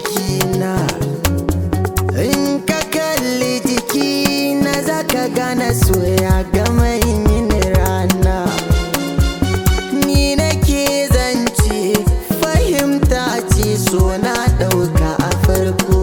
jikina. In ka kalli jikina zaka gane so ya gama yin rana. Ni nake zance fahimta ce so na ɗauka a farko.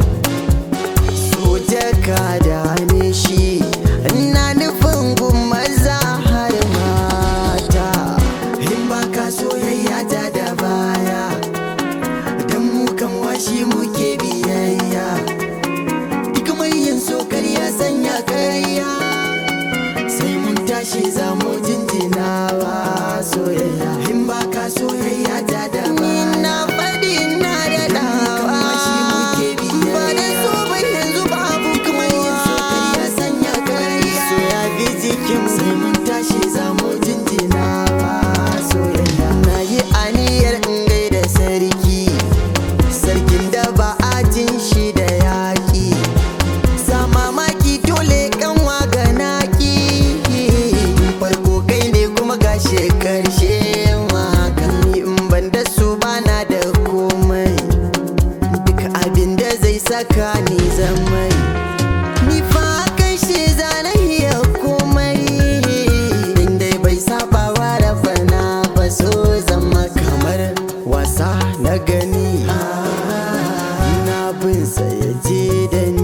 So jakada ne shi ina nufin gun maza har mata. In baka soyayya ta da baya, dan mu kan washi muke biyayya. Duk mai yin so karya sanya karya, sai mun tashi za mu jinjinawa soyayya. In baka soyayya ta da baya, na faɗi na da dawa. Ba da so ba yanzu babu kuma yin so karya sanya karya. So ya bi jikin sai mun tashi za mu jinjinawa soyayya. Na yi aniyar in gaida sarki, sarkin da ba a jin shi da yaƙi. Sa mamaki dole kanwa ga naki. Farko kai ne kuma gashe karshe maka. Ni in ban da su bana da komai, duk abin da zai saka ni zamai. Ni fa kai shi zanahiya komai, indai bai saba wa rafana ba. So zama kamar wasa na gani, na bin sa ya je da ni.